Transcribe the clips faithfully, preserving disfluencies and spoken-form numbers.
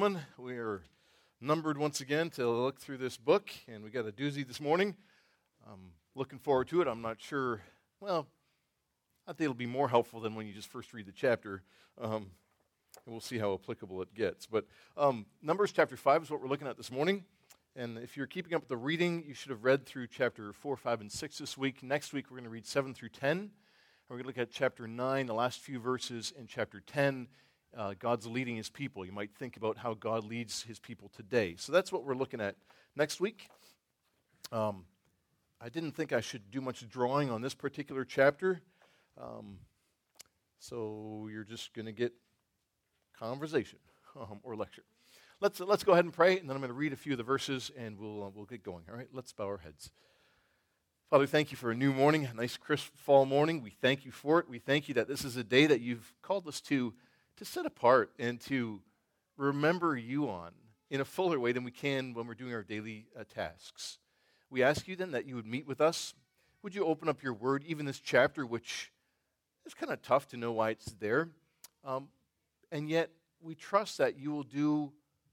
gentlemen, we are numbered once again to look through this book, and we got a doozy this morning. I'm looking forward to it. I'm not sure, well, I think it'll be more helpful than when you just first read the chapter, um, and we'll see how applicable it gets. But um, Numbers chapter five is what we're looking at this morning, and if you're keeping up with the reading, you should have read through chapter four, five, and six this week. Next week, we're going to read seven through ten, and we're going to look at chapter nine, the last few verses, in chapter ten. Uh, God's leading his people. You might think about how God leads his people today. So that's what we're looking at next week. Um, I didn't think I should do much drawing on this particular chapter. Um, so you're just going to get conversation um, or lecture. Let's uh, let's go ahead and pray, and then I'm going to read a few of the verses, and we'll uh, we'll get going. All right, let's bow our heads. Father, thank you for a new morning, a nice crisp fall morning. We thank you for it. We thank you that this is a day that you've called us to to set apart and to remember you on in a fuller way than we can when we're doing our daily uh, tasks. We ask you then that you would meet with us. Would you open up your word, even this chapter, which is kind of tough to know why it's there. Um, and yet we trust that you will do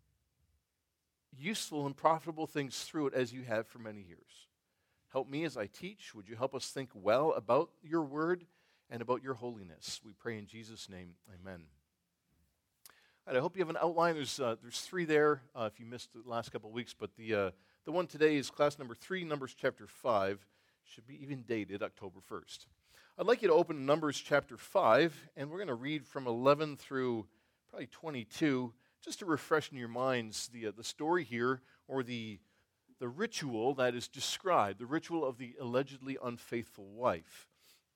useful and profitable things through it as you have for many years. Help me as I teach. Would you help us think well about your word and about your holiness? We pray in Jesus' name, amen. All right, I hope you have an outline. There's uh, there's three there uh, if you missed the last couple of weeks, but the uh, the one today is class number three, Numbers chapter five. Should be even dated October first. I'd like you to open Numbers chapter five, and we're going to read from eleven through probably twenty-two, just to refresh in your minds the uh, the story here, or the the ritual that is described, the ritual of the allegedly unfaithful wife.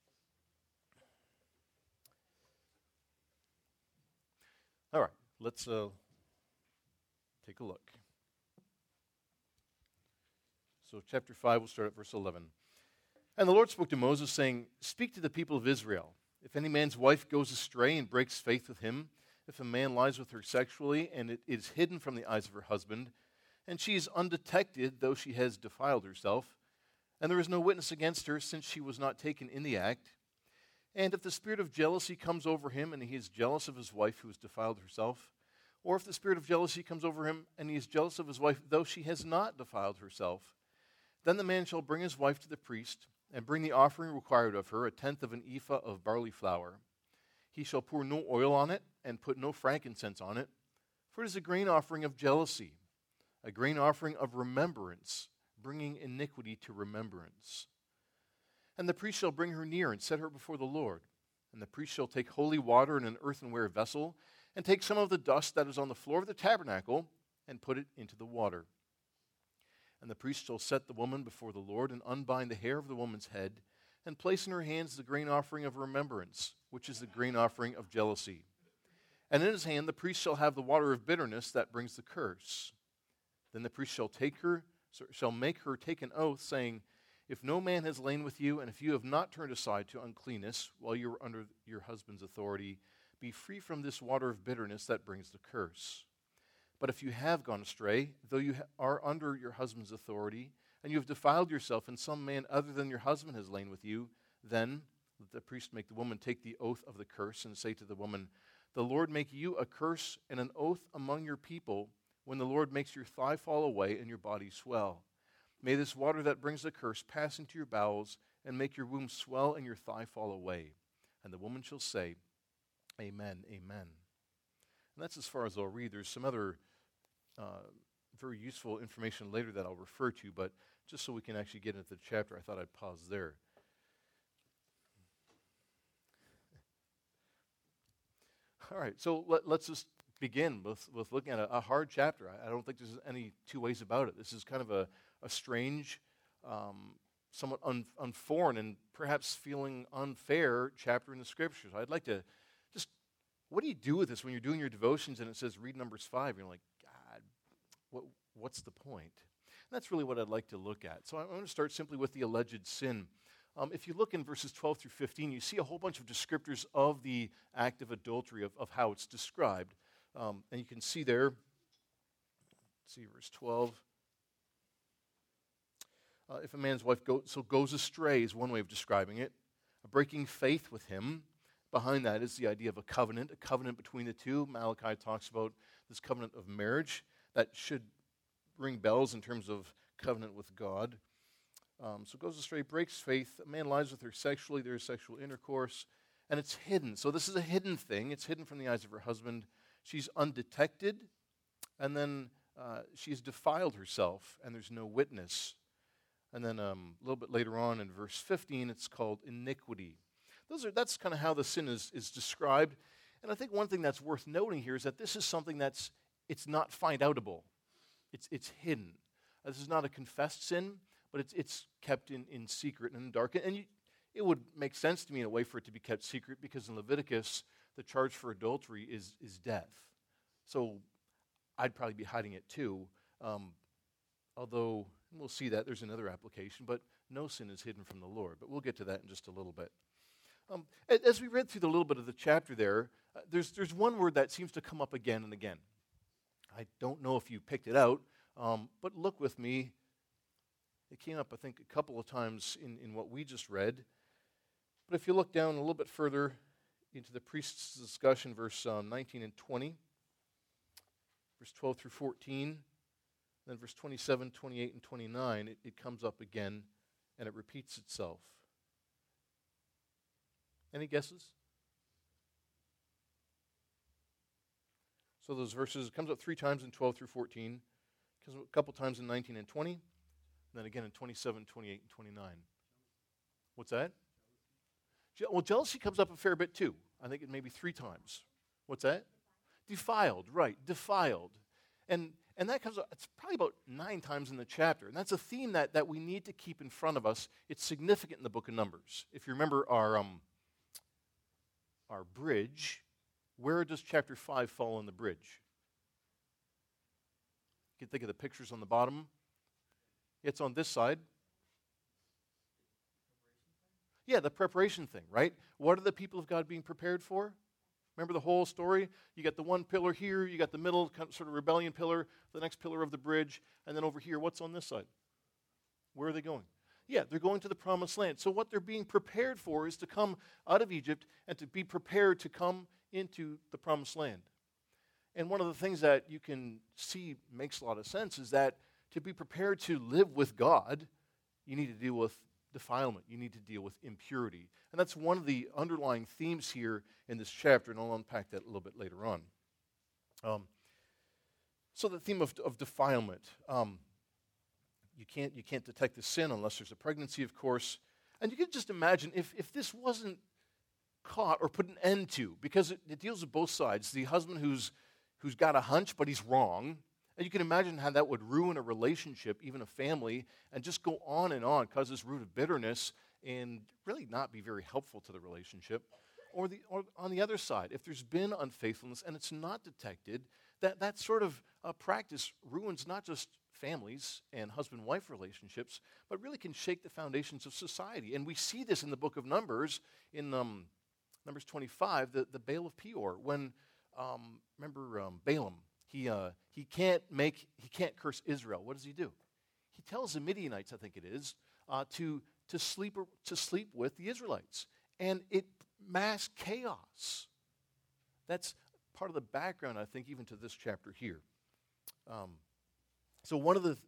All right, let's uh, take a look. So chapter five, we'll start at verse eleven. And the Lord spoke to Moses, saying, "Speak to the people of Israel. If any man's wife goes astray and breaks faith with him, if a man lies with her sexually, and it is hidden from the eyes of her husband, and she is undetected, though she has defiled herself, and there is no witness against her, since she was not taken in the act, and if the spirit of jealousy comes over him, and he is jealous of his wife who has defiled herself, or if the spirit of jealousy comes over him, and he is jealous of his wife, though she has not defiled herself, then the man shall bring his wife to the priest, and bring the offering required of her, a tenth of an ephah of barley flour. He shall pour no oil on it, and put no frankincense on it, for it is a grain offering of jealousy, a grain offering of remembrance, bringing iniquity to remembrance. And the priest shall bring her near and set her before the Lord. And the priest shall take holy water in an earthenware vessel, and take some of the dust that is on the floor of the tabernacle, and put it into the water. And the priest shall set the woman before the Lord, and unbind the hair of the woman's head, and place in her hands the grain offering of remembrance, which is the grain offering of jealousy. And in his hand the priest shall have the water of bitterness that brings the curse. Then the priest shall take her, shall make her take an oath, saying, "If no man has lain with you, and if you have not turned aside to uncleanness while you are under your husband's authority, be free from this water of bitterness that brings the curse. But if you have gone astray, though you are under your husband's authority, and you have defiled yourself, and some man other than your husband has lain with you, then let the priest make the woman take the oath of the curse, and say to the woman, 'The Lord make you a curse and an oath among your people, when the Lord makes your thigh fall away and your body swell. May this water that brings the curse pass into your bowels, and make your womb swell and your thigh fall away.' And the woman shall say, 'Amen, amen.'" And that's as far as I'll read. There's some other uh, very useful information later that I'll refer to, but just so we can actually get into the chapter, I thought I'd pause there. All right, so let, let's just begin with, with looking at a, a hard chapter. I, I don't think there's any two ways about it. This is kind of a, a strange, um, somewhat un, unforeign, and perhaps feeling unfair chapter in the Scriptures. I'd like to just, what do you do with this when you're doing your devotions and it says read Numbers five? You're like, God, what, what's the point? And that's really what I'd like to look at. So I'm going to start simply with the alleged sin. Um, if you look in verses twelve through fifteen, you see a whole bunch of descriptors of the act of adultery, of, of how it's described. Um, and you can see there, let's see verse twelve. Uh, if a man's wife go, so goes astray is one way of describing it. A breaking faith with him. Behind that is the idea of a covenant, a covenant between the two. Malachi talks about this covenant of marriage that should ring bells in terms of covenant with God. Um, so goes astray, breaks faith. A man lies with her sexually. There is sexual intercourse. And it's hidden. So this is a hidden thing. It's hidden from the eyes of her husband. She's undetected. And then uh, she's defiled herself, and there's no witness. And then um, a little bit later on in verse fifteen, it's called iniquity. Those are, that's kind of how the sin is, is described. And I think one thing that's worth noting here is that this is something that's, it's not find-outable. It's, it's hidden. Uh, this is not a confessed sin, but it's, it's kept in, in secret and in dark. And you, it would make sense to me in a way for it to be kept secret, because in Leviticus, the charge for adultery is, is death. So I'd probably be hiding it too, um, although we'll see that there's another application, but no sin is hidden from the Lord. But we'll get to that in just a little bit. Um, as we read through the little bit of the chapter there, uh, there's, there's one word that seems to come up again and again. I don't know if you picked it out, um, but look with me. It came up, I think, a couple of times in, in what we just read. But if you look down a little bit further into the priest's discussion, verse um, nineteen and twenty, verse twelve through fourteen, then verse twenty-seven, twenty-eight, and twenty-nine, it, it comes up again and it repeats itself. Any guesses? So those verses, it comes up three times in twelve through fourteen, comes up a couple times in nineteen and twenty, and then again in twenty-seven, twenty-eight, and twenty-nine. What's that? Je- well, jealousy comes up a fair bit too. I think it may be three times. What's that? Defiled, right, defiled. And and that comes up, it's probably about nine times in the chapter. And that's a theme that, that we need to keep in front of us. It's significant in the book of Numbers. If you remember our um, our bridge, where does chapter five fall on the bridge? You can think of the pictures on the bottom. It's on this side. Yeah, the preparation thing, right? What are the people of God being prepared for? Remember the whole story? You got the one pillar here, you got the middle kind of sort of rebellion pillar, the next pillar of the bridge, and then over here, what's on this side? Where are they going? Yeah, they're going to the promised land. So what they're being prepared for is to come out of Egypt and to be prepared to come into the promised land. And one of the things that you can see makes a lot of sense is that to be prepared to live with God, you need to deal with defilement. You need to deal with impurity. And that's one of the underlying themes here in this chapter, and I'll unpack that a little bit later on. Um, so the theme of, of defilement. Um, you can't you can't detect the sin unless there's a pregnancy, of course. And you can just imagine if, if this wasn't caught or put an end to, because it, it deals with both sides. The husband who's who's got a hunch, but he's wrong. And you can imagine how that would ruin a relationship, even a family, and just go on and on, cause this root of bitterness and really not be very helpful to the relationship. Or, the, or on the other side, if there's been unfaithfulness and it's not detected, that, that sort of uh, practice ruins not just families and husband-wife relationships, but really can shake the foundations of society. And we see this in the book of Numbers, in um, Numbers twenty-five, the, the Baal of Peor, when, um, remember um, Balaam, He uh, he can't make he can't curse Israel. What does he do? He tells the Midianites, I think it is, uh, to to sleep to sleep with the Israelites, and it mass chaos. That's part of the background, I think, even to this chapter here. Um, so one of the,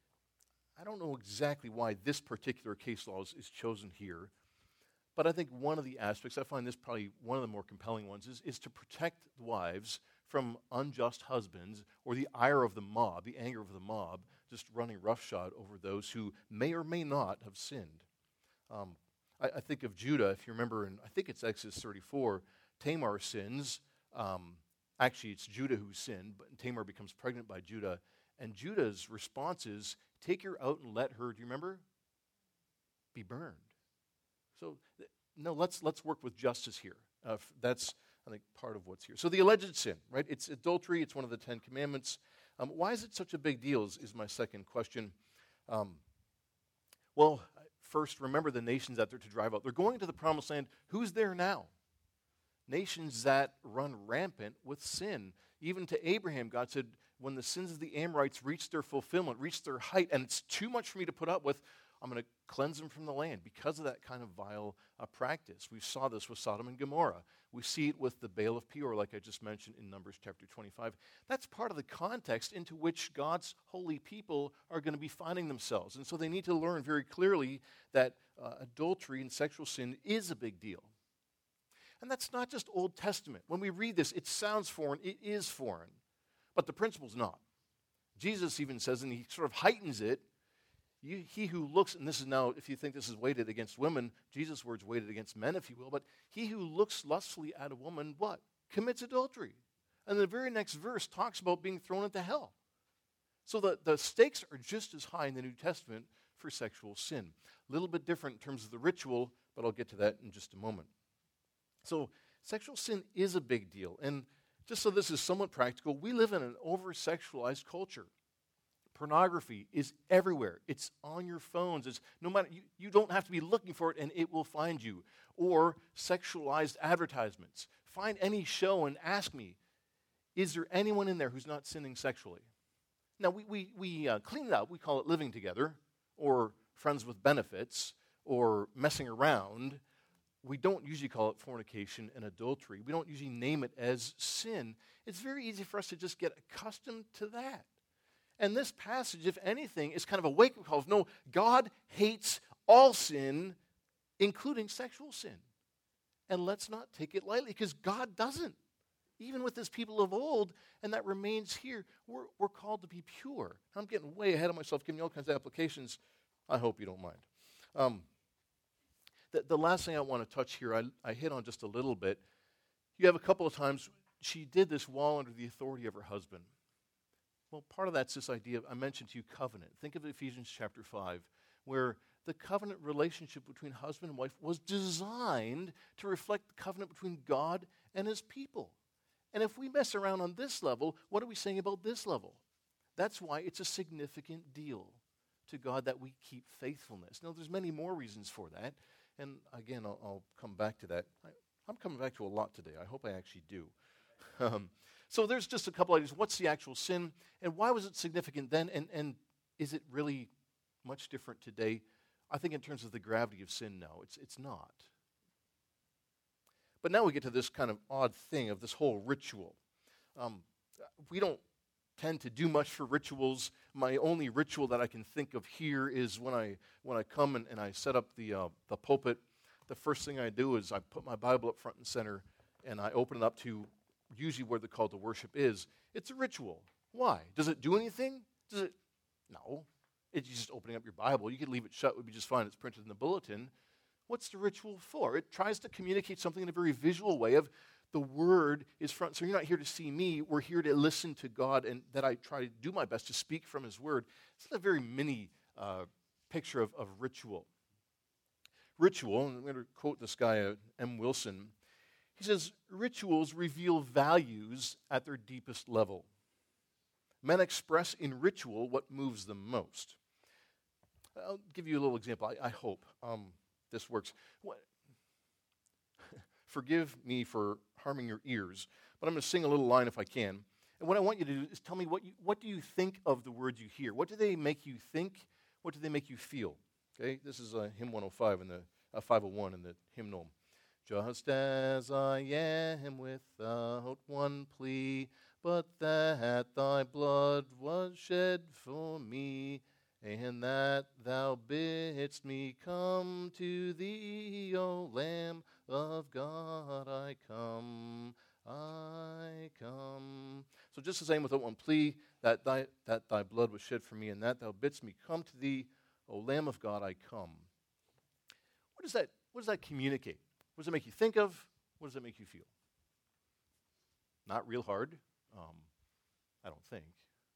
I don't know exactly why this particular case law is, is chosen here, but I think one of the aspects, I find this probably one of the more compelling ones, is, is to protect the wives from unjust husbands or the ire of the mob, the anger of the mob, just running roughshod over those who may or may not have sinned. Um, I, I think of Judah, if you remember, in I think it's Exodus thirty-four, Tamar sins. Um, actually, it's Judah who sinned, but Tamar becomes pregnant by Judah. And Judah's response is, take her out and let her, do you remember? Be burned. So, th- no, let's let's work with justice here. Uh, f- that's, I think, part of what's here. So the alleged sin, right? It's adultery. It's one of the Ten Commandments. Um, why is it such a big deal is, is my second question. Um, well, first, remember the nations that they're to drive out. They're going to the promised land. Who's there now? Nations that run rampant with sin. Even to Abraham, God said, when the sins of the Amorites reach their fulfillment, reach their height, and it's too much for me to put up with, I'm going to cleanse them from the land because of that kind of vile uh, practice. We saw this with Sodom and Gomorrah. We see it with the Baal of Peor, like I just mentioned in Numbers chapter twenty-five. That's part of the context into which God's holy people are going to be finding themselves. And so they need to learn very clearly that uh, adultery and sexual sin is a big deal. And that's not just Old Testament. When we read this, it sounds foreign. It is foreign. But the principle's not. Jesus even says, and he sort of heightens it, you, he who looks, and this is now, if you think this is weighted against women, Jesus' words weighted against men, if you will, but he who looks lustfully at a woman, what? Commits adultery. And the very next verse talks about being thrown into hell. So the, the stakes are just as high in the New Testament for sexual sin. A little bit different in terms of the ritual, but I'll get to that in just a moment. So sexual sin is a big deal. And just so this is somewhat practical, we live in an over-sexualized culture. Pornography is everywhere. It's on your phones. It's no matter you, you don't have to be looking for it and it will find you. Or sexualized advertisements. Find any show and ask me, is there anyone in there who's not sinning sexually? Now, we, we, we uh, clean it up. We call it living together, or friends with benefits, or messing around. We don't usually call it fornication and adultery. We don't usually name it as sin. It's very easy for us to just get accustomed to that. And this passage, if anything, is kind of a wake-up call of, no, God hates all sin, including sexual sin. And let's not take it lightly, because God doesn't. Even with his people of old, and that remains here, we're, we're called to be pure. I'm getting way ahead of myself, giving you all kinds of applications. I hope you don't mind. Um, the, the last thing I want to touch here, I, I hit on just a little bit. You have a couple of times, she did this while under the authority of her husband. Well, part of that's this idea of, I mentioned to you, covenant. Think of Ephesians chapter five, where the covenant relationship between husband and wife was designed to reflect the covenant between God and his people. And if we mess around on this level, what are we saying about this level? That's why it's a significant deal to God that we keep faithfulness. Now, there's many more reasons for that. And again, I'll, I'll come back to that. I, I'm coming back to a lot today. I hope I actually do. Um, so there's just a couple ideas. What's the actual sin? And why was it significant then? And, and is it really much different today? I think in terms of the gravity of sin, no, it's, it's not. But now we get to this kind of odd thing of this whole ritual. Um, we don't tend to do much for rituals. My only ritual that I can think of here is when I when I come and, and I set up the uh, the pulpit. The first thing I do is I put my Bible up front and center, and I open it up to usually where the call to worship is. It's a ritual. Why? Does it do anything? Does it? No. It's just opening up your Bible. You could leave it shut. It would be just fine. It's printed in the bulletin. What's the ritual for? It tries to communicate something in a very visual way of the Word is front. So you're not here to see me. We're here to listen to God, and that I try to do my best to speak from his Word. It's a very mini uh, picture of, of ritual. Ritual, and I'm going to quote this guy, uh, M. Wilson. He says, rituals reveal values at their deepest level. Men express in ritual what moves them most. I'll give you a little example, I, I hope. Um, This works. What? Forgive me for harming your ears, but I'm going to sing a little line if I can. And what I want you to do is tell me what you, what do you think of the words you hear? What do they make you think? What do they make you feel? Okay, this is uh, hymn one oh five in the uh, five oh one in the hymnal. Just as I am without one plea, but that thy blood was shed for me, and that thou bidst me come to thee, O Lamb of God, I come, I come. So just as I am without one plea, that thy, that thy blood was shed for me, and that thou bidst me come to thee, O Lamb of God, I come. What does that, what does that communicate? What does it make you think of? What does it make you feel? Not real hard, um, I don't think.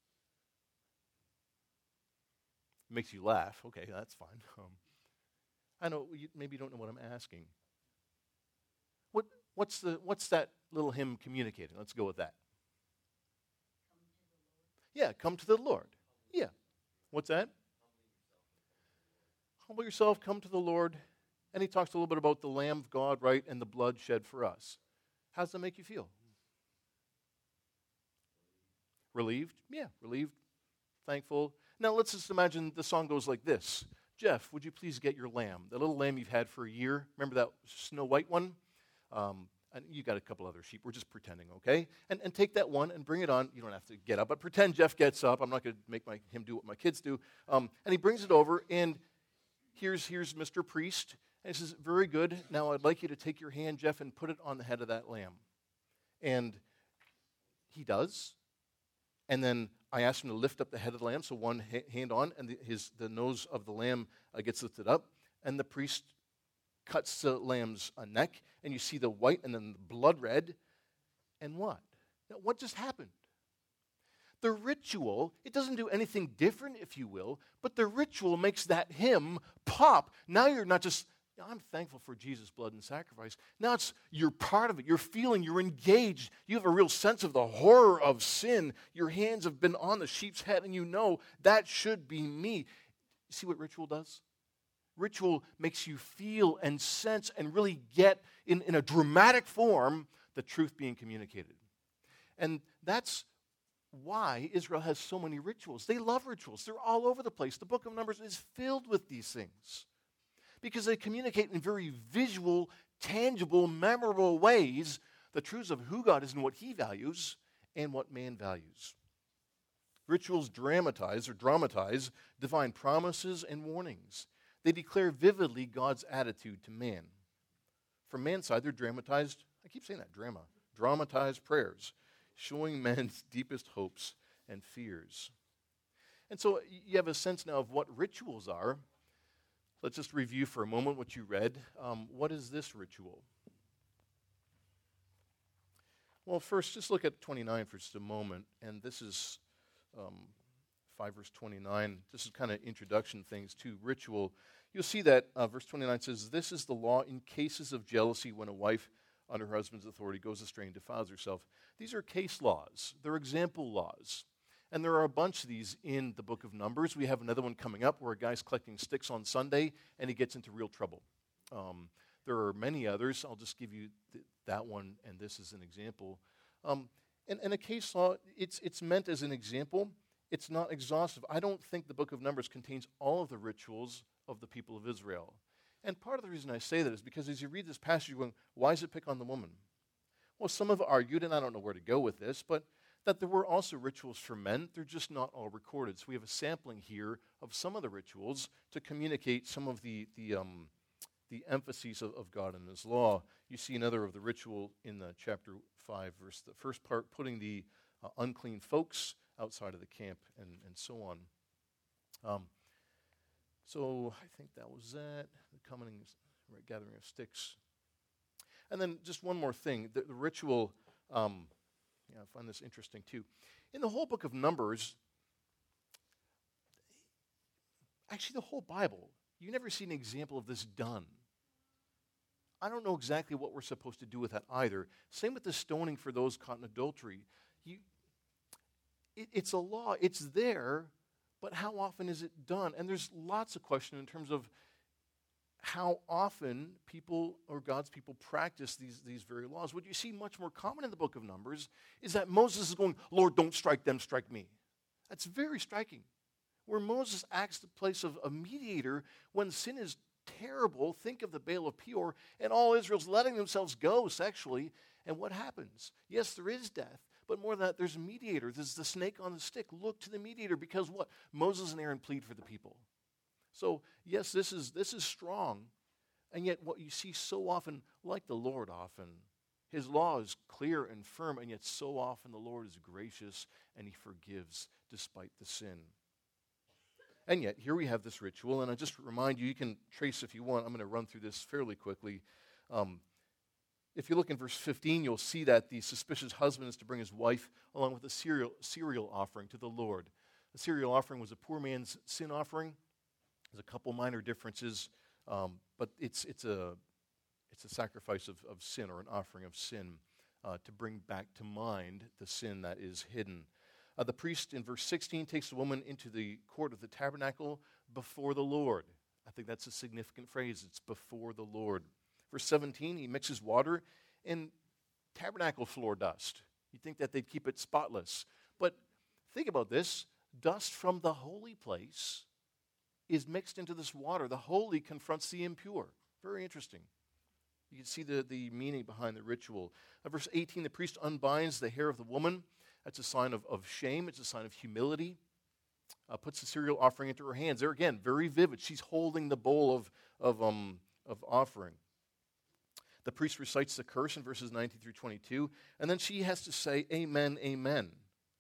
Makes you laugh. Okay, that's fine. Um, I know you maybe you don't know what I'm asking. What what's the what's that little hymn communicating? Let's go with that. Yeah, come to the Lord. Yeah. What's that? Humble yourself, come to the Lord. And he talks a little bit about the Lamb of God, right, and the blood shed for us. How does that make you feel? Relieved? Yeah, relieved. Thankful. Now let's just imagine the song goes like this. Jeff, would you please get your lamb, the little lamb you've had for a year? Remember that Snow White one? Um, and you got a couple other sheep. We're just pretending, okay? And, and take that one and bring it on. You don't have to get up, but pretend Jeff gets up. I'm not going to make my, him do what my kids do. Um, and he brings it over, and here's, here's Mister Priest. And he says, very good. Now I'd like you to take your hand, Jeff, and put it on the head of that lamb. And he does. And then I asked him to lift up the head of the lamb, so one ha- hand on, and the, his, the nose of the lamb uh, gets lifted up. And the priest cuts the lamb's uh, neck, and you see the white and then the blood red. And what? Now, what just happened? The ritual, it doesn't do anything different, if you will, but the ritual makes that hymn pop. Now you're not just, I'm thankful for Jesus' blood and sacrifice. Now it's, you're part of it. You're feeling, you're engaged. You have a real sense of the horror of sin. Your hands have been on the sheep's head, and you know that should be me. See what ritual does? Ritual makes you feel and sense and really get, in, in a dramatic form, the truth being communicated. And that's why Israel has so many rituals. They love rituals. They're all over the place. The book of Numbers is filled with these things because they communicate in very visual, tangible, memorable ways the truths of who God is and what he values and what man values. Rituals dramatize or dramatize divine promises and warnings. They declare vividly God's attitude to man. From man's side, they're dramatized, I keep saying that, drama, dramatized prayers, showing men's deepest hopes and fears. And so you have a sense now of what rituals are. Let's just review for a moment what you read. Um, what is this ritual? Well, first, just look at twenty-nine for just a moment, and this is um, five verse twenty-nine. This is kind of introduction things to ritual. You'll see that uh, verse twenty-nine says, this is the law in cases of jealousy when a wife under her husband's authority goes astray and defiles herself. These are case laws. They're example laws. And there are a bunch of these in the book of Numbers. We have another one coming up where a guy's collecting sticks on Sunday and he gets into real trouble. Um, there are many others. I'll just give you th- that one, and this is an example. Um, and, and a case law, it's, it's meant as an example. It's not exhaustive. I don't think the book of Numbers contains all of the rituals of the people of Israel. And part of the reason I say that is because as you read this passage, you're going, why does it pick on the woman? Well, some have argued, and I don't know where to go with this, but that there were also rituals for men. They're just not all recorded. So we have a sampling here of some of the rituals to communicate some of the the, um, the emphases of, of God and his law. You see another of the ritual in the chapter five, verse the first part, putting the uh, unclean folks outside of the camp and, and so on. Um, so I think that was that. The coming, right, gathering of sticks. And then just one more thing. The, the ritual... Um, Yeah, I find this interesting too. In the whole book of Numbers, actually the whole Bible, you never see an example of this done. I don't know exactly what we're supposed to do with that either. Same with the stoning for those caught in adultery. You, it, it's a law, it's there, but how often is it done? And there's lots of questions in terms of how often people or God's people practice these, these very laws. What you see much more common in the book of Numbers is that Moses is going, Lord, don't strike them, strike me. That's very striking. Where Moses acts the place of a mediator when sin is terrible. Think of the Baal of Peor, and all Israel's letting themselves go sexually. And what happens? Yes, there is death, but more than that, there's a mediator. There's the snake on the stick. Look to the mediator, because what? Moses and Aaron plead for the people. So, yes, this is this is strong, and yet what you see so often, like the Lord often, his law is clear and firm, and yet so often the Lord is gracious, and he forgives despite the sin. And yet, here we have this ritual, and I just remind you, you can trace if you want. I'm going to run through this fairly quickly. Um, if you look in verse fifteen, you'll see that the suspicious husband is to bring his wife along with a cereal, cereal offering to the Lord. The cereal offering was a poor man's sin offering. There's a couple minor differences, um, but it's it's a it's a sacrifice of, of sin, or an offering of sin, uh, to bring back to mind the sin that is hidden. Uh, the priest in verse sixteen takes the woman into the court of the tabernacle before the Lord. I think that's a significant phrase. It's before the Lord. Verse seventeen, he mixes water and tabernacle floor dust. You'd think that they'd keep it spotless. But think about this. Dust from the holy place is mixed into this water. The holy confronts the impure. Very interesting. You can see the, the meaning behind the ritual. Uh, verse eighteen, the priest unbinds the hair of the woman. That's a sign of, of shame. It's a sign of humility. Uh, puts the cereal offering into her hands. There again, very vivid. She's holding the bowl of, of, um, of offering. The priest recites the curse in verses nineteen through twenty-two, and then she has to say, amen, amen.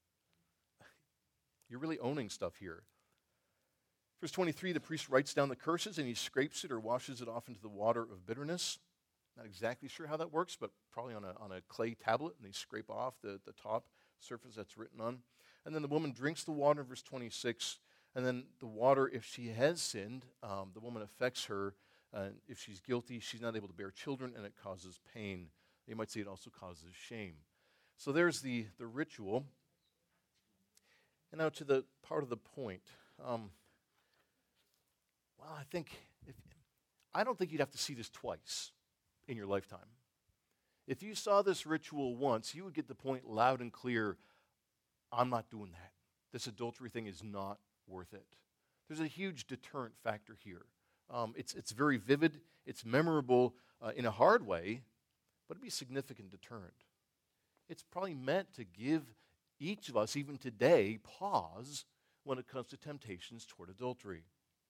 You're really owning stuff here. Verse twenty-three, the priest writes down the curses, and he scrapes it or washes it off into the water of bitterness. Not exactly sure how that works, but probably on a, on a clay tablet, and they scrape off the, the top surface that's written on. And then the woman drinks the water, verse twenty-six, and then the water, if she has sinned, um, the woman affects her. Uh, if she's guilty, she's not able to bear children, and it causes pain. You might say it also causes shame. So there's the, the ritual. And now to the part of the point. Um, well, I think, if, I don't think you'd have to see this twice in your lifetime. If you saw this ritual once, you would get the point loud and clear, I'm not doing that. This adultery thing is not worth it. There's a huge deterrent factor here. Um, it's, it's very vivid, it's memorable uh, in a hard way, but it'd be a significant deterrent. It's probably meant to give each of us, even today, pause when it comes to temptations toward adultery.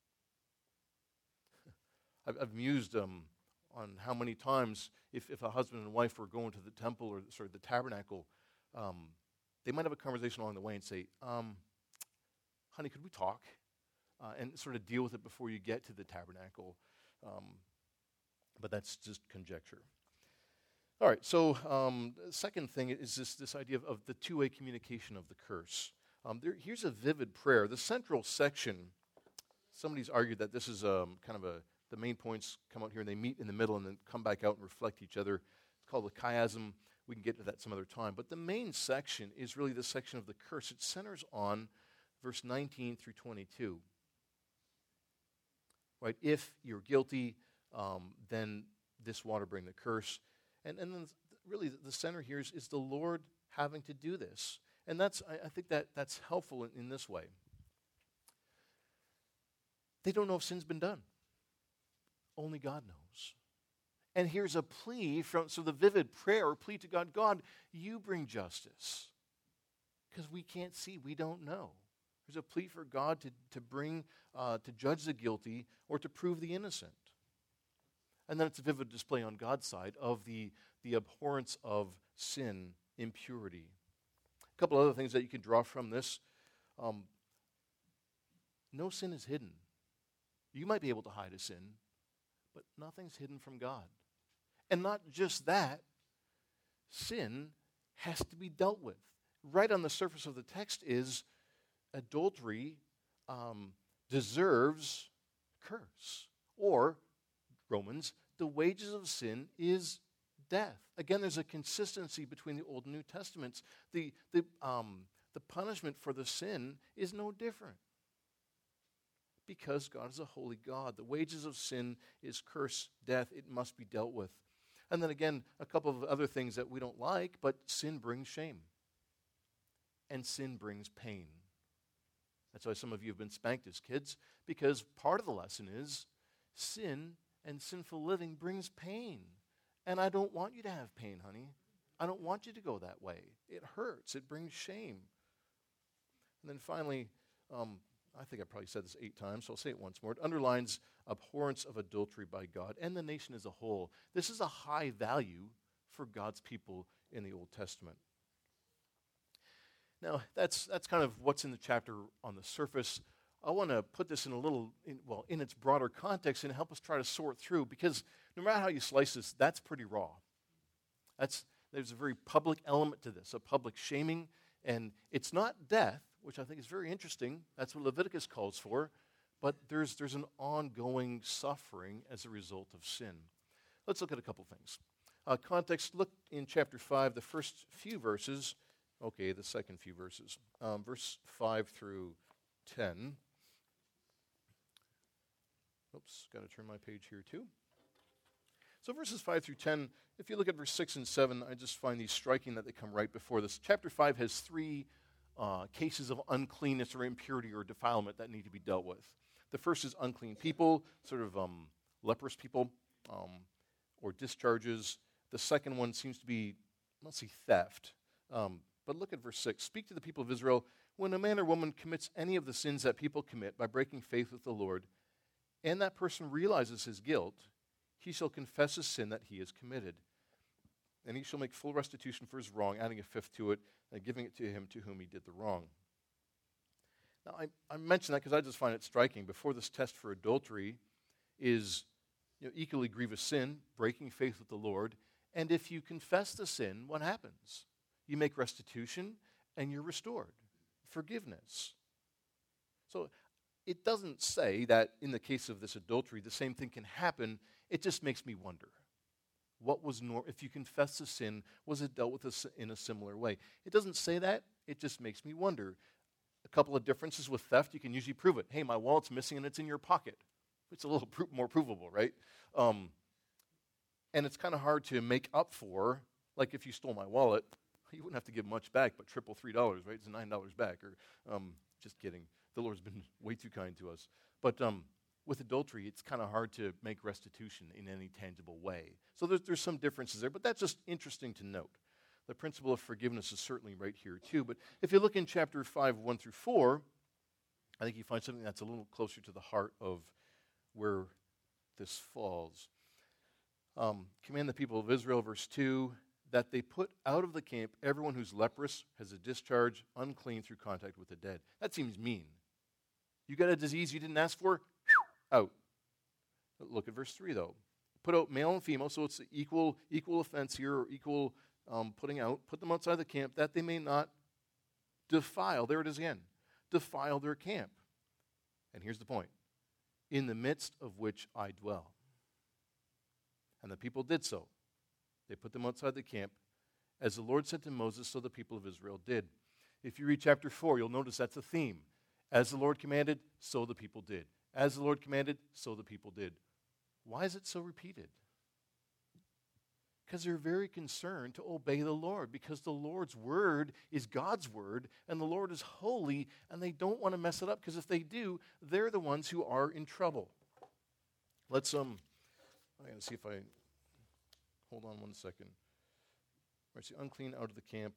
I've, I've mused um, on how many times, if, if a husband and wife were going to the temple or sorry, the tabernacle, um, they might have a conversation along the way and say, um, honey, could we talk? Uh, and sort of deal with it before you get to the tabernacle. Um, but that's just conjecture. All right, so um, the second thing is this, this idea of, of the two-way communication of the curse. Um, there, here's a vivid prayer. The central section, somebody's argued that this is um, kind of a, the main points come out here and they meet in the middle and then come back out and reflect each other. It's called the chiasm. We can get to that some other time. But the main section is really the section of the curse. It centers on verse nineteen through twenty-two. Right, if you're guilty, um, then this water bring the curse. And, and then th- really the center here is, is the Lord having to do this. And that's I, I think that that's helpful in, in this way. They don't know if sin's been done. Only God knows. And here's a plea from, so the vivid prayer or plea to God, God, you bring justice. Because we can't see, we don't know. There's a plea for God to, to bring, uh, to judge the guilty or to prove the innocent. And then it's a vivid display on God's side of the, the abhorrence of sin, impurity. A couple other things that you can draw from this. Um, no sin is hidden. You might be able to hide a sin, but nothing's hidden from God. And not just that, sin has to be dealt with. Right on the surface of the text is adultery um, deserves curse. Or, Romans, the wages of sin is death. Again, there's a consistency between the Old and New Testaments. The, the, um, the punishment for the sin is no different. Because God is a holy God. The wages of sin is curse, death. It must be dealt with. And then again, a couple of other things that we don't like, but sin brings shame. And sin brings pain. That's why some of you have been spanked as kids, because part of the lesson is sin and sinful living brings pain. And I don't want you to have pain, honey. I don't want you to go that way. It hurts. It brings shame. And then finally, um, I think I probably said this eight times, so I'll say it once more. It underlines abhorrence of adultery by God and the nation as a whole. This is a high value for God's people in the Old Testament. Now, that's that's kind of what's in the chapter on the surface. I want to put this in a little, in, well, in its broader context and help us try to sort through, because no matter how you slice this, that's pretty raw. That's there's a very public element to this, a public shaming, and it's not death, which I think is very interesting. That's what Leviticus calls for, but there's there's an ongoing suffering as a result of sin. Let's look at a couple things. Uh, context, look in chapter five, the first few verses. Okay, the second few verses. Um, verse five through ten. Oops, got to turn my page here too. So verses five through ten, if you look at verse six and seven, I just find these striking that they come right before this. Chapter five has three uh, cases of uncleanness or impurity or defilement that need to be dealt with. The first is unclean people, sort of um, leprous people, um, or discharges. The second one seems to be, let's see, theft. Um, but look at verse six. Speak to the people of Israel, when a man or woman commits any of the sins that people commit by breaking faith with the Lord, and that person realizes his guilt, he shall confess his sin that he has committed. And he shall make full restitution for his wrong, adding a fifth to it, and giving it to him to whom he did the wrong. Now, I, I mention that because I just find it striking. Before this test for adultery is you know, equally grievous sin, breaking faith with the Lord. And if you confess the sin, what happens? You make restitution, and you're restored. Forgiveness. So it doesn't say that in the case of this adultery, the same thing can happen. It just makes me wonder. What was nor- if you confess the sin, was it dealt with a, in a similar way? It doesn't say that. It just makes me wonder. A couple of differences with theft, you can usually prove it. Hey, my wallet's missing and it's in your pocket. It's a little pro- more provable, right? Um, and it's kind of hard to make up for, like if you stole my wallet, you wouldn't have to give much back, but triple three dollars, right? It's nine dollars back. Or um, just kidding. The Lord's been way too kind to us. But um, with adultery, it's kind of hard to make restitution in any tangible way. So there's, there's some differences there, but that's just interesting to note. The principle of forgiveness is certainly right here too. But if you look in chapter five, one through four, I think you find something that's a little closer to the heart of where this falls. Um, command the people of Israel, verse two, that they put out of the camp everyone who's leprous, has a discharge, unclean through contact with the dead. That seems mean. You got a disease you didn't ask for? Out. But look at verse three, though. Put out male and female, so it's equal equal offense here, or equal um, putting out. Put them outside the camp, that they may not defile, there it is again, defile their camp. And here's the point. In the midst of which I dwell. And the people did so. They put them outside the camp. As the Lord said to Moses, so the people of Israel did. If you read chapter four, you'll notice that's a theme. As the Lord commanded, so the people did. As the Lord commanded, so the people did. Why is it so repeated? Because they're very concerned to obey the Lord, because the Lord's word is God's word, and the Lord is holy, and they don't want to mess it up, because if they do, they're the ones who are in trouble. Let's, um, I'm going to see if I, hold on one second. Where's the unclean out of the camp?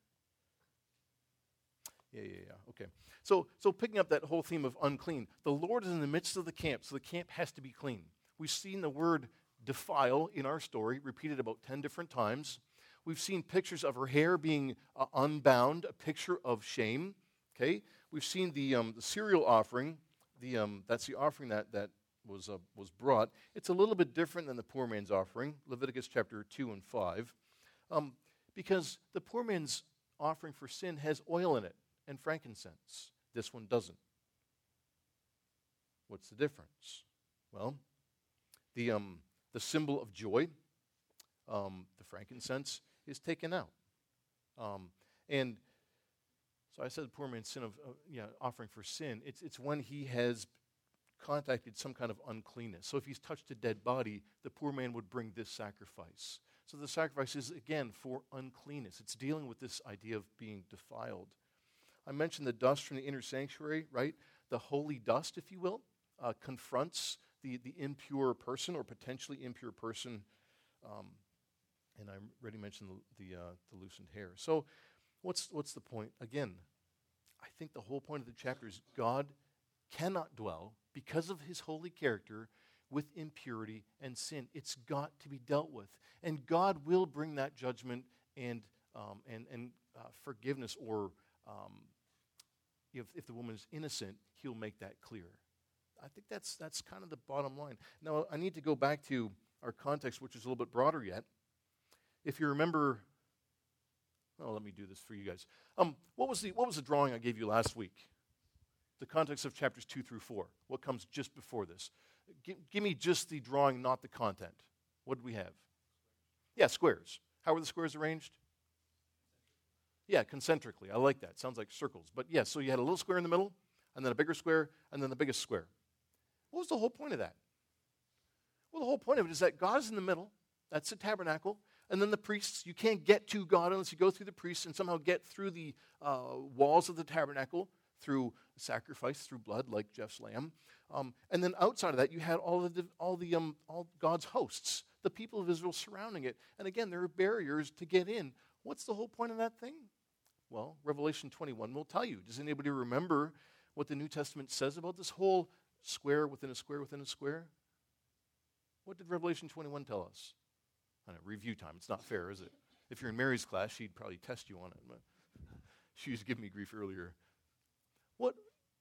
Yeah, yeah, yeah, okay. So, so picking up that whole theme of unclean, the Lord is in the midst of the camp, so the camp has to be clean. We've seen the word defile in our story, repeated about ten different times. We've seen pictures of her hair being uh, unbound, a picture of shame. Okay, we've seen the um, the cereal offering. The um, that's the offering that that was uh, was brought. It's a little bit different than the poor man's offering, Leviticus chapter two and five, um, because the poor man's offering for sin has oil in it and frankincense. This one doesn't. What's the difference? Well, the um. The symbol of joy, um, the frankincense, is taken out. Um, and so I said the poor man's sin of, uh, yeah, offering for sin, it's, it's when he has contacted some kind of uncleanness. So if he's touched a dead body, the poor man would bring this sacrifice. So the sacrifice is, again, for uncleanness. It's dealing with this idea of being defiled. I mentioned the dust from the inner sanctuary, right? The holy dust, if you will, uh, confronts The, the impure person or potentially impure person, um, and I already mentioned the the, uh, the loosened hair. So, what's what's the point? Again, I think the whole point of the chapter is God cannot dwell because of His holy character with impurity and sin. It's got to be dealt with, and God will bring that judgment and um, and and uh, forgiveness, or um, if if the woman is innocent, He'll make that clear. I think that's that's kind of the bottom line. Now, I need to go back to our context, which is a little bit broader yet. If you remember, well, let me do this for you guys. Um, what was the what was the drawing I gave you last week? The context of chapters two through four. What comes just before this? G- give me just the drawing, not the content. What do we have? Yeah, squares. How were the squares arranged? Yeah, concentrically. I like that. Sounds like circles. But yeah, so you had a little square in the middle, and then a bigger square, and then the biggest square. What was the whole point of that? Well, the whole point of it is that God is in the middle. That's the tabernacle. And then the priests, you can't get to God unless you go through the priests and somehow get through the uh, walls of the tabernacle, through sacrifice, through blood, like Jeff's lamb. Um, and then outside of that, you had all the all the um, all God's hosts, the people of Israel surrounding it. And again, there are barriers to get in. What's the whole point of that thing? Well, Revelation twenty-one will tell you. Does anybody remember what the New Testament says about this whole square within a square within a square? What did Revelation twenty-one tell us? I know, review time. It's not fair, is it? If you're in Mary's class, she'd probably test you on it. But she used to give me grief earlier. What?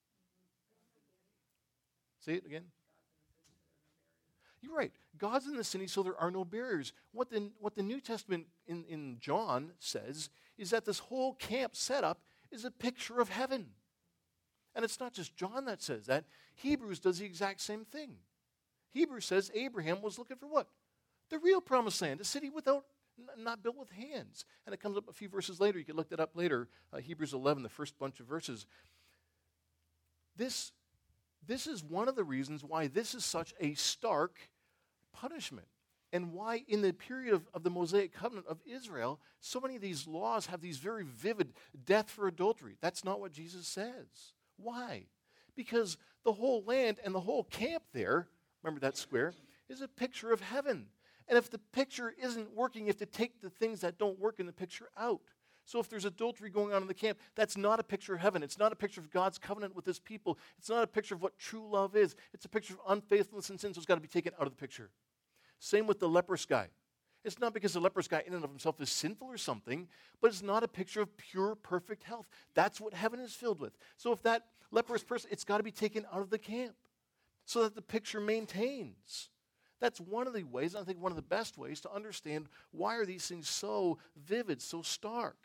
Say it again. You're right. God's in the city, so there are no barriers. What the, what the New Testament in, in John says is that this whole camp setup is a picture of heaven. And it's not just John that says that. Hebrews does the exact same thing. Hebrews says Abraham was looking for what? The real promised land, a city without, n- not built with hands. And it comes up a few verses later. You can look that up later. Uh, Hebrews eleven, the first bunch of verses. This, this is one of the reasons why this is such a stark punishment, and why in the period of, of the Mosaic covenant of Israel, so many of these laws have these very vivid death for adultery. That's not what Jesus says. Why? Because the whole land and the whole camp there, remember that square, is a picture of heaven. And if the picture isn't working, you have to take the things that don't work in the picture out. So if there's adultery going on in the camp, that's not a picture of heaven. It's not a picture of God's covenant with his people. It's not a picture of what true love is. It's a picture of unfaithfulness and sin, so it's got to be taken out of the picture. Same with the leprous guy. It's not because the leprous guy in and of himself is sinful or something, but it's not a picture of pure, perfect health. That's what heaven is filled with. So if that leprous person, it's got to be taken out of the camp so that the picture maintains. That's one of the ways, I think one of the best ways to understand why are these things so vivid, so stark.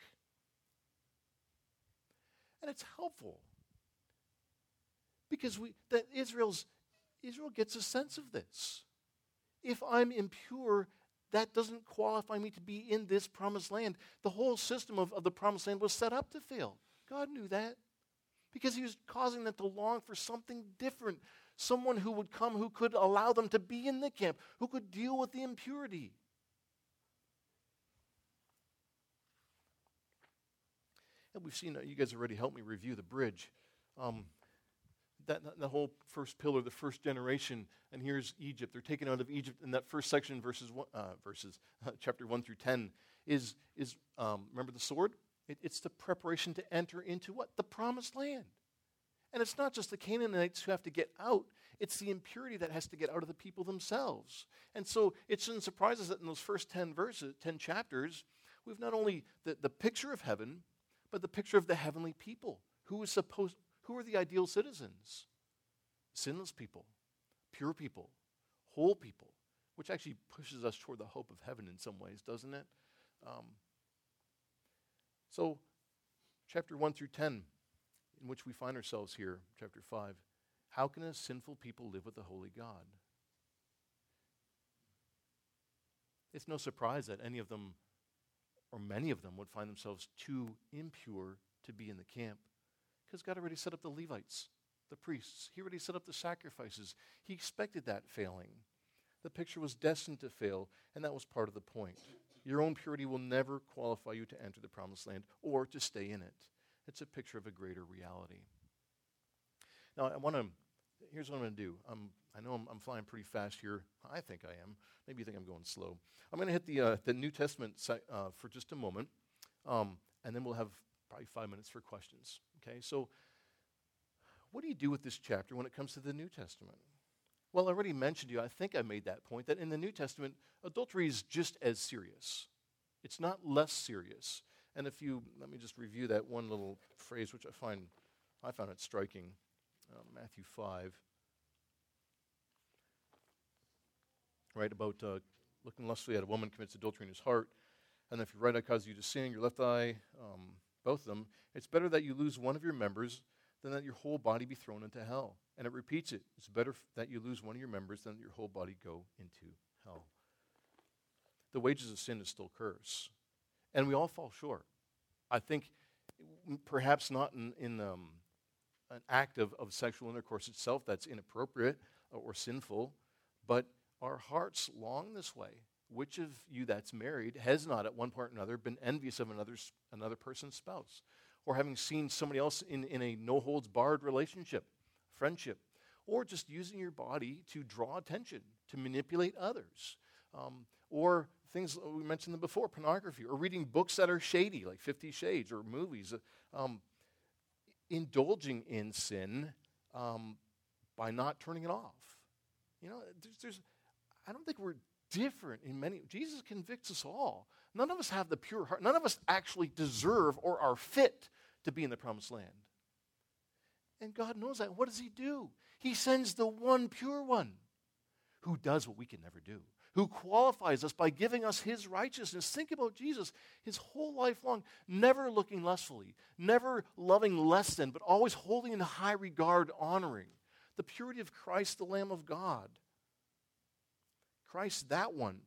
And it's helpful because we that Israel's Israel gets a sense of this. If I'm impure, that doesn't qualify me to be in this promised land. The whole system of, of the promised land was set up to fail. God knew that because he was causing them to long for something different. Someone who would come who could allow them to be in the camp, who could deal with the impurity. And we've seen, uh, you guys already helped me review the bridge. Um, that, that the whole first pillar, the first generation, and here's Egypt. They're taken out of Egypt, and that first section, verses one, uh, verses uh, chapter one through ten, is is um, remember the sword? It, it's the preparation to enter into what? The promised land. And it's not just the Canaanites who have to get out, it's the impurity that has to get out of the people themselves. And so it shouldn't surprise us that in those first ten verses, ten chapters, we've not only the, the picture of heaven, but the picture of the heavenly people. Who is supposed, who are the ideal citizens? Sinless people, pure people, whole people, which actually pushes us toward the hope of heaven in some ways, doesn't it? Um, so, chapter one through ten, in which we find ourselves here, chapter five, how can a sinful people live with a holy God? It's no surprise that any of them, or many of them, would find themselves too impure to be in the camp, because God already set up the Levites, the priests. He already set up the sacrifices. He expected that failing. The picture was destined to fail, and that was part of the point. Your own purity will never qualify you to enter the promised land or to stay in it. It's a picture of a greater reality. Now, I want to, here's what I'm going to do. Um, I know I'm, I'm flying pretty fast here. I think I am. Maybe you think I'm going slow. I'm going to hit the uh, the New Testament si- uh, for just a moment, um, and then we'll have probably five minutes for questions. Okay, so what do you do with this chapter when it comes to the New Testament? Well, I already mentioned to you, I think I made that point, that in the New Testament, adultery is just as serious. It's not less serious. And if you, let me just review that one little phrase, which I find, I found it striking, uh, Matthew five. Right, about uh, looking lustfully at a woman commits adultery in his heart, and if your right eye causes you to sin, your left eye, um, both of them, it's better that you lose one of your members than that your whole body be thrown into hell. And it repeats it. It's better f- that you lose one of your members than that your whole body go into hell. The wages of sin is still curse. And we all fall short. I think perhaps not in, in um, an act of, of sexual intercourse itself that's inappropriate or, or sinful, but our hearts long this way. Which of you that's married has not at one point or another been envious of another, another person's spouse? or having seen somebody else in, in a no-holds-barred relationship, friendship, or just using your body to draw attention, to manipulate others, um, or things, we mentioned them before, pornography, or reading books that are shady, like Fifty Shades, or movies, um, indulging in sin um, by not turning it off. You know, there's, there's, I don't think we're different in many. Jesus convicts us all. None of us have the pure heart. None of us actually deserve or are fit to be in the promised land. And God knows that. What does he do? He sends the one pure one who does what we can never do, who qualifies us by giving us his righteousness. Think about Jesus, his whole life long, never looking lustfully, never loving less than, but always holding in high regard, honoring the purity of Christ, the Lamb of God. Christ, that one,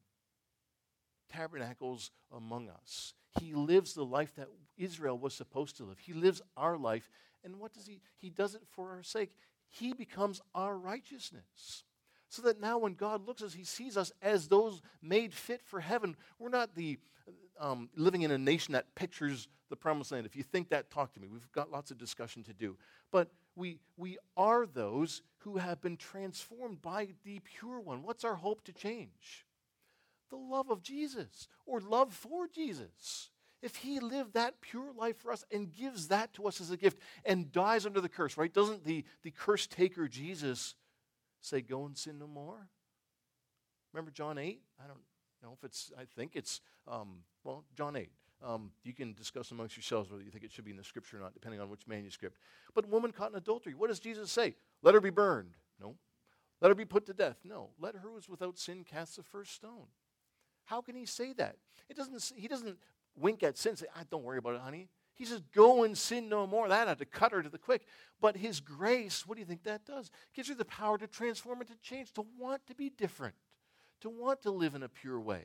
tabernacles among us. He lives the life that Israel was supposed to live. He lives our life. And what does he? He does it for our sake. He becomes our righteousness. So that now when God looks at us, he sees us as those made fit for heaven. We're not the um, living in a nation that pictures the promised land. If you think that, talk to me. We've got lots of discussion to do. But we, we are those who have been transformed by the pure one. What's our hope to change? The love of Jesus, or love for Jesus. If he lived that pure life for us and gives that to us as a gift and dies under the curse, right? Doesn't the, the curse taker Jesus say, go and sin no more? Remember John eight? I don't know if it's, I think it's, um, well, John eight. Um, you can discuss amongst yourselves whether you think it should be in the scripture or not, depending on which manuscript. But woman caught in adultery, what does Jesus say? Let her be burned. No. Let her be put to death. No. Let her who is without sin cast the first stone. How can he say that? It doesn't. He doesn't wink at sin and say, ah, don't worry about it, honey. He says, go and sin no more. That had to cut her to the quick. But his grace, what do you think that does? Gives her the power to transform and to change, to want to be different, to want to live in a pure way.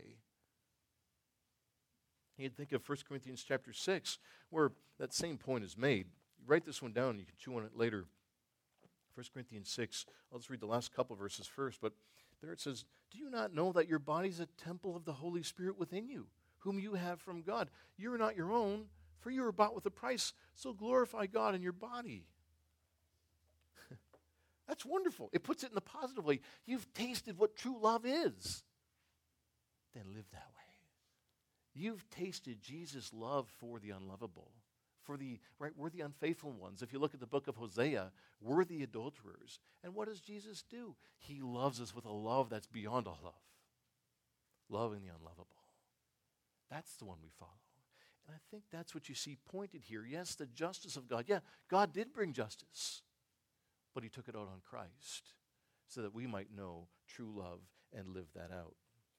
You'd think of First Corinthians chapter six, where that same point is made. You write this one down, you can chew on it later. First Corinthians six, I'll just read the last couple verses first, but there it says, do you not know that your body is a temple of the Holy Spirit within you, whom you have from God? You are not your own, for you were bought with a price, so glorify God in your body. That's wonderful. It puts it in a positive way. You've tasted what true love is. Then live that way. You've tasted Jesus' love for the unlovable, for the, right, we're the unfaithful ones. If you look at the book of Hosea, we're the adulterers. And what does Jesus do? He loves us with a love that's beyond all love. Loving the unlovable. That's the one we follow. And I think that's what you see pointed here. Yes, the justice of God. Yeah, God did bring justice, but he took it out on Christ so that we might know true love and live that out.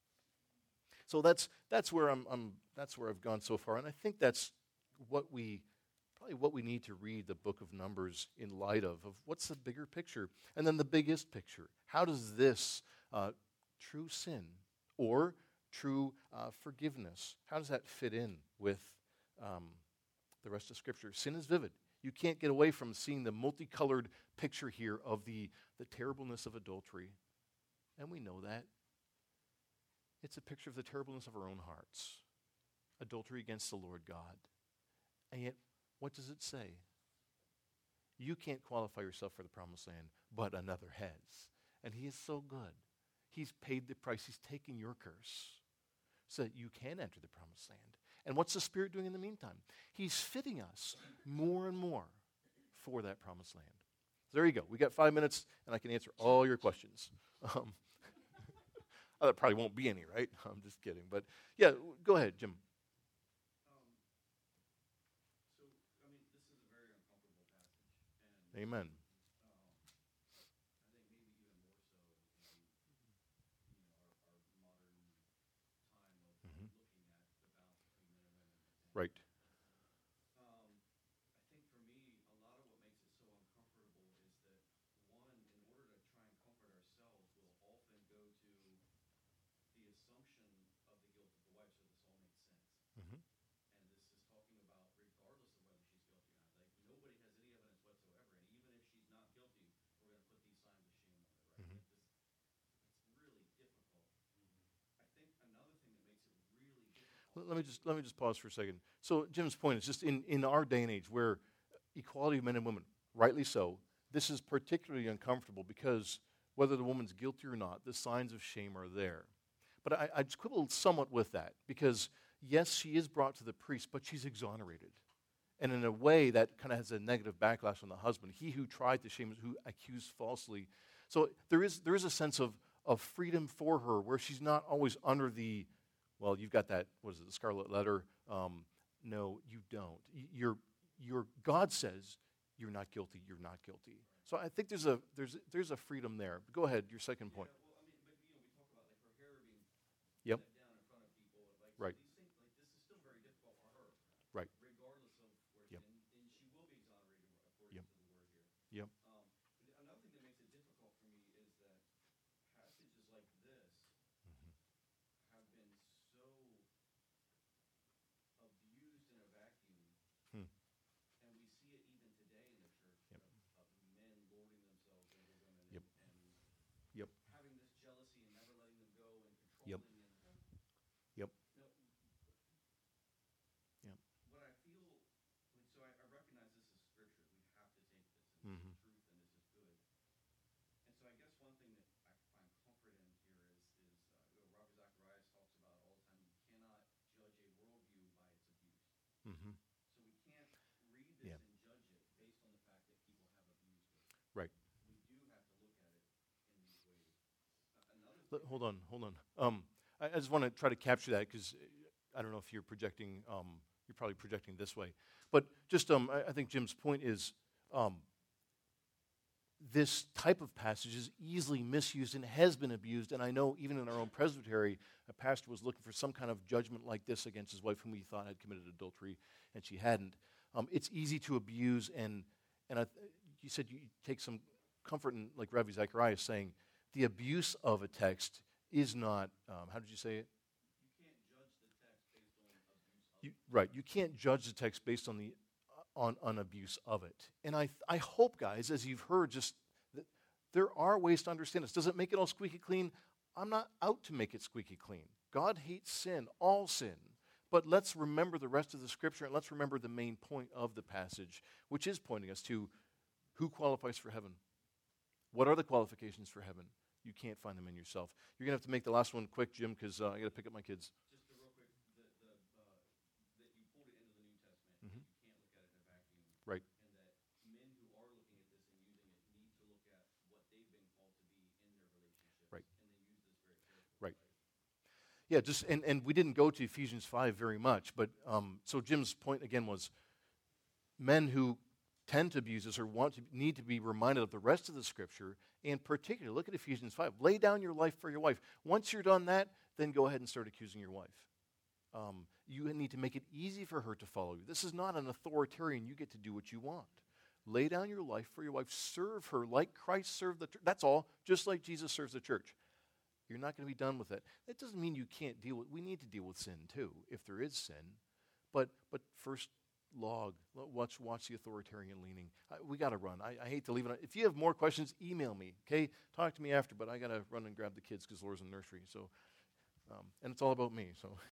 So that's that's where I'm, I'm that's where I've gone so far, and I think that's what we probably what we need to read the book of Numbers in light of of what's the bigger picture, and then the biggest picture. How does this uh, true sin or true uh, forgiveness, how does that fit in with um, the rest of Scripture? Sin is vivid. You can't get away from seeing the multicolored picture here of the the terribleness of adultery, and we know that. It's a picture of the terribleness of our own hearts. Adultery against the Lord God. And yet, what does it say? You can't qualify yourself for the promised land, but another has. And he is so good. He's paid the price. He's taken your curse so that you can enter the promised land. And what's the Spirit doing in the meantime? He's fitting us more and more for that promised land. So there you go. We got five minutes, and I can answer all your questions. Um, Oh, there probably won't be any, right? I'm just kidding. But, yeah, go ahead, Jim. Um, so, I mean, this is a very uncomfortable passage. And, Amen. um, I think maybe even more so in, you know, our, our modern time of Mm-hmm. looking at the balance between men and women. And, Right. Um, I think for me, a lot of what makes it so uncomfortable is that, one, in order to try and comfort ourselves, we'll often go to the assumption of the guilt of the wife, so this all makes sense. Mm-hmm. And this is talking about regardless of whether she's guilty or not. Like, nobody has any evidence whatsoever, and even if she's not guilty, we're going to put these signs of shame on her, right? Mm-hmm. Like this, it's really difficult. Mm-hmm. I think another thing that makes it really difficult. Let me just let me just pause for a second. So Jim's point is just in, in our day and age where equality of men and women, rightly so, this is particularly uncomfortable because whether the woman's guilty or not, the signs of shame are there. But I, I just quibble somewhat with that because, yes, she is brought to the priest, but she's exonerated. And in a way, that kind of has a negative backlash on the husband. He who tried to shame, who accused falsely. So there is there is a sense of, of freedom for her where she's not always under the, well, you've got that, what is it, the scarlet letter? Um, no, you don't. You're, you're, God says you're not guilty, you're not guilty. So I think there's a there's there's a freedom there. But go ahead, your second point. Yeah, well, I mean, but you know, we talk about like her hair being Yep. let down in front of people, and like so Right. these things, like this is still very difficult for her, Right. regardless of where Yep. she, and, and she will be exonerated according Yep. to the word here. Yep. Um, but another thing that makes it difficult for me is that passages like this Mm-hmm. have been so abused in a vacuum, Hmm. and we see it even today in the church Yep. of, of men lording themselves over women Yep. and, and Yep. having this jealousy and never letting them go and Yep. controlling and Yep. no, Yep. what I feel like, so I, I recognize this is scripture. We have to take this, and Mhm. this is truth, and this is good. And so I guess one thing that I find comfort in here is, is uh, you know, Ravi Zacharias talks about all the time. You cannot judge a worldview by its abuse. Mm-hmm. So we can't read this Yeah. and judge it based on the fact that people have abused it. Right. We do have to look at it in these ways. Uh, another Let- thing hold on, hold on. Um, I, I just want to try to capture that because I don't know if you're projecting. Um, you're probably projecting this way, but just um, I, I think Jim's point is um, this type of passage is easily misused and has been abused. And I know even in our own presbytery, a pastor was looking for some kind of judgment like this against his wife, whom he thought had committed adultery, and she hadn't. Um, it's easy to abuse, and and I, you said you take some comfort in, like Ravi Zacharias saying, the abuse of a text is not. Um, how did you say it? you can't judge the text based on abuse of You, it. right. You can't judge the text based on the on, on abuse of it. And I I hope, guys, as you've heard, just that there are ways to understand this. Does it make it all squeaky clean? I'm not out to make it squeaky clean. God hates sin, all sin. But let's remember the rest of the scripture, and let's remember the main point of the passage, which is pointing us to who qualifies for heaven. What are the qualifications for heaven? You can't find them in yourself. You're going to have to make the last one quick, Jim, because uh, I got to pick up my kids. Just to real quick, the, the, uh, that you pulled it into the New Testament, Mhm. you can't look at it in a vacuum. Right. And that men who are looking at this and using it need to look at what they've been called to be in their relationships. Right. And they use this very carefully. Right. Yeah, just and, and we didn't go to Ephesians five very much, but um, so Jim's point again was men who tend to abuse this or want to need to be reminded of the rest of the scripture, and particularly look at Ephesians five. Lay down your life for your wife. Once you're done that, then go ahead and start accusing your wife. Um, you need to make it easy for her to follow you. This is not an authoritarian. You get to do what you want. Lay down your life for your wife. Serve her like Christ served the church. That's all, just like Jesus serves the church. You're not going to be done with it. That doesn't mean you can't deal with, we need to deal with sin too, if there is sin. But but first log, watch watch the authoritarian leaning. I, we got to run. I, I hate to leave it. If you have more questions, email me, okay? Talk to me after, but I got to run and grab the kids because Laura's in nursery. So, um, and it's all about me, so.